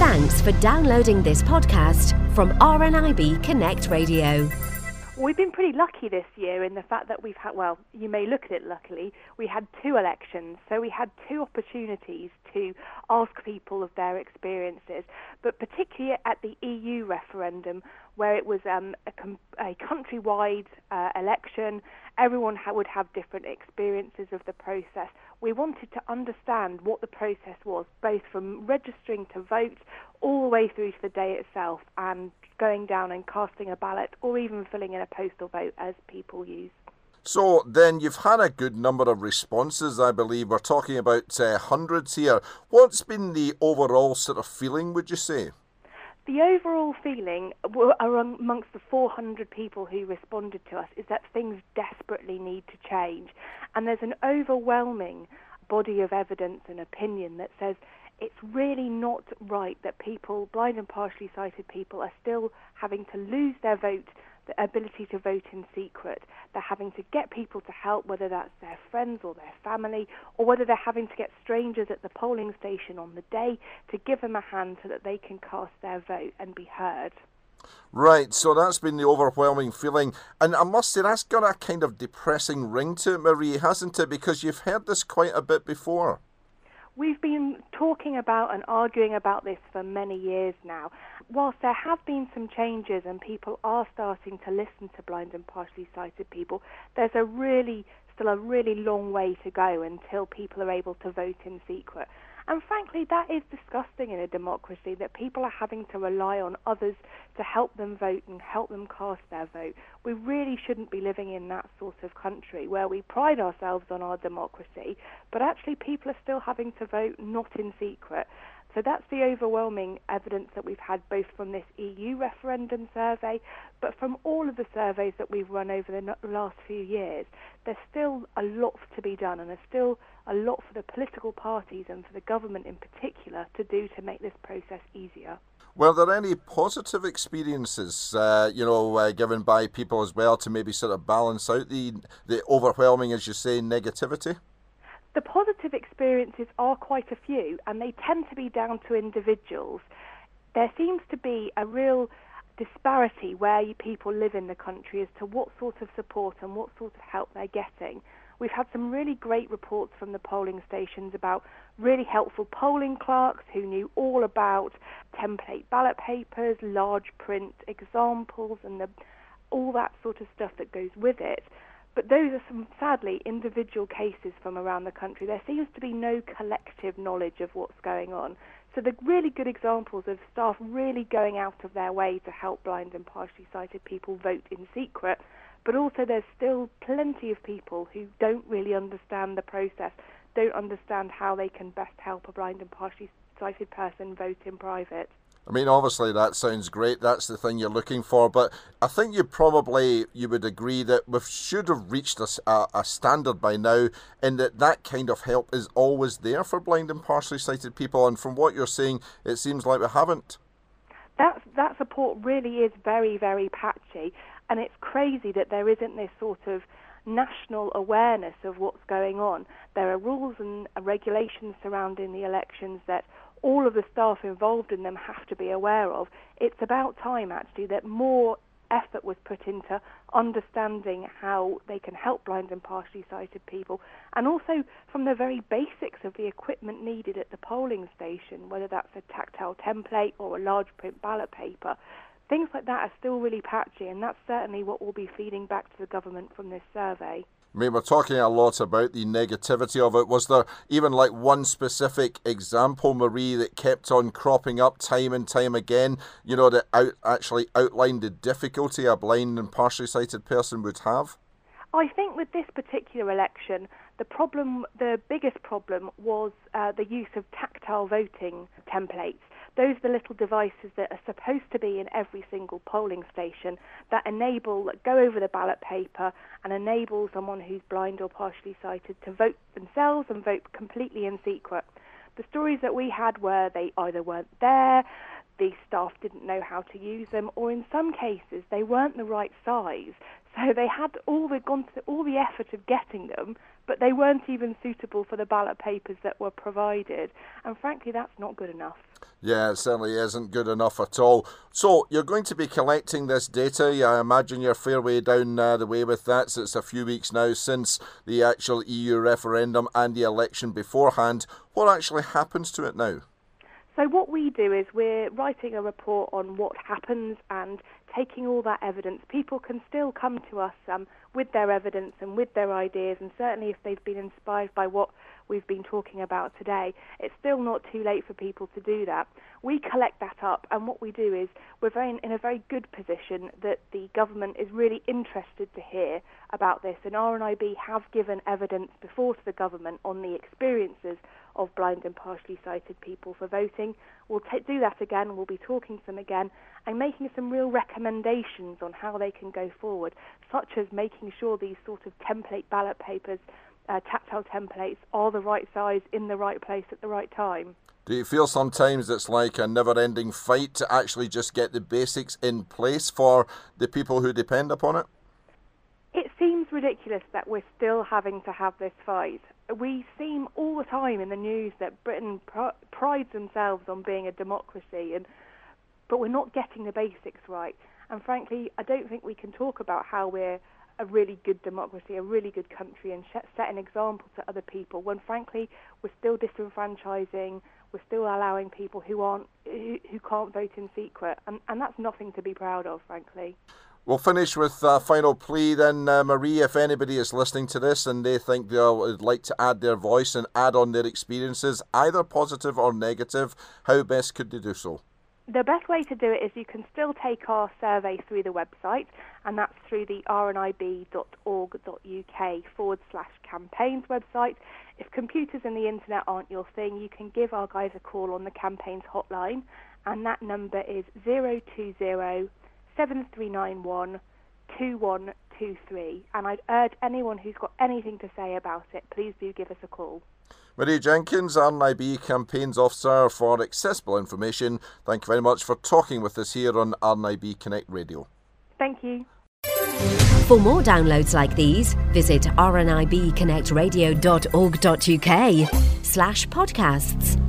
Thanks for downloading this podcast from RNIB Connect Radio. We've been pretty lucky this year in the fact that we've had, well, you may look at it luckily, we had 2 elections, so we had 2 opportunities to ask people of their experiences, but particularly at the EU referendum, where it was a countrywide election, everyone would have different experiences of the process. We wanted to understand what the process was, both from registering to vote all the way through to the day itself and going down and casting a ballot or even filling in a postal vote as people use. So then you've had a good number of responses, I believe. We're talking about hundreds here. What's been the overall sort of feeling, would you say? The overall feeling amongst the 400 people who responded to us is that things desperately need to change. And there's an overwhelming body of evidence and opinion that says it's really not right that people, blind and partially sighted people, are still having to lose their vote, the ability to vote in secret. They're having to get people to help, whether that's their friends or their family, or whether they're having to get strangers at the polling station on the day to give them a hand so that they can cast their vote and be heard. Right, so that's been the overwhelming feeling. And I must say, that's got a kind of depressing ring to it, Marie, hasn't it? Because you've heard this quite a bit before. We've been talking about and arguing about this for many years now. Whilst there have been some changes and people are starting to listen to blind and partially sighted people, there's still a really long way to go until people are able to vote in secret. And frankly, that is disgusting in a democracy, that people are having to rely on others to help them vote and help them cast their vote. We really shouldn't be living in that sort of country where we pride ourselves on our democracy, but actually people are still having to vote not in secret. So that's the overwhelming evidence that we've had both from this EU referendum survey, but from all of the surveys that we've run over the last few years. There's still a lot to be done, and there's still a lot for the political parties and for the government in particular to do to make this process easier. Were there any positive experiences, given by people as well to maybe sort of balance out the overwhelming, as you say, negativity? The positive experiences are quite a few, and they tend to be down to individuals. There seems to be a real disparity where people live in the country as to what sort of support and what sort of help they're getting. We've had some really great reports from the polling stations about really helpful polling clerks who knew all about template ballot papers, large print examples, and all that sort of stuff that goes with it. But those are some, sadly, individual cases from around the country. There seems to be no collective knowledge of what's going on. So the really good examples of staff really going out of their way to help blind and partially sighted people vote in secret, but also there's still plenty of people who don't really understand the process, don't understand how they can best help a blind and partially sighted person vote in private. I mean, obviously that sounds great. That's the thing you're looking for. But I think you would agree that we should have reached a standard by now in that kind of help is always there for blind and partially sighted people. And from what you're saying, it seems like we haven't. That support really is very, very patchy. And it's crazy that there isn't this sort of national awareness of what's going on. There are rules and regulations surrounding the elections that all of the staff involved in them have to be aware of. It's about time, actually, that more effort was put into understanding how they can help blind and partially sighted people, and also from the very basics of the equipment needed at the polling station, whether that's a tactile template or a large print ballot paper. Things like that are still really patchy, and that's certainly what will be feeding back to the government from this survey. I mean, we're talking a lot about the negativity of it. Was there even like one specific example, Marie, that kept on cropping up time and time again, that actually outlined the difficulty a blind and partially sighted person would have? I think with this particular election, the biggest problem was the use of tactile voting templates. Those are the little devices that are supposed to be in every single polling station that go over the ballot paper and enable someone who's blind or partially sighted to vote themselves and vote completely in secret. The stories that we had were they either weren't there, the staff didn't know how to use them, or in some cases they weren't the right size. So they had gone to all the effort of getting them, but they weren't even suitable for the ballot papers that were provided. And frankly, that's not good enough. Yeah, it certainly isn't good enough at all. So you're going to be collecting this data. I imagine you're a fair way down the way with that. So it's a few weeks now since the actual EU referendum and the election beforehand. What actually happens to it now? So what we do is we're writing a report on what happens and taking all that evidence. People can still come to us with their evidence and with their ideas, and certainly if they've been inspired by what we've been talking about today, it's still not too late for people to do that. We collect that up, and what we do is we're in a very good position that the government is really interested to hear about this, and RNIB have given evidence before to the government on the experiences of blind and partially sighted people for voting. We'll do that again, we'll be talking to them again and making some real recommendations on how they can go forward, such as making sure these sort of template ballot papers, tactile templates, are the right size in the right place at the right time. Do you feel sometimes it's like a never-ending fight to actually just get the basics in place for the people who depend upon it? It seems ridiculous that we're still having to have this fight. We seem all the time in the news that Britain prides themselves on being a democracy, but we're not getting the basics right. And frankly, I don't think we can talk about how we're a really good democracy, a really good country, and set an example to other people when, frankly, we're still disenfranchising, we're still allowing people who can't vote in secret, and that's nothing to be proud of, frankly. We'll finish with a final plea then, Marie. If anybody is listening to this and they think they would like to add their voice and add on their experiences, either positive or negative, how best could they do so? The best way to do it is you can still take our survey through the website, and that's through the rnib.org.uk/campaigns website. If computers and the internet aren't your thing, you can give our guys a call on the campaigns hotline, and that number is 020-7391-2123. And I'd urge anyone who's got anything to say about it, please do give us a call. Marie Jenkins, RNIB Campaigns Officer for Accessible Information, thank you very much for talking with us here on RNIB Connect Radio. Thank you. For more downloads like these, visit rnibconnectradio.org.uk/podcasts.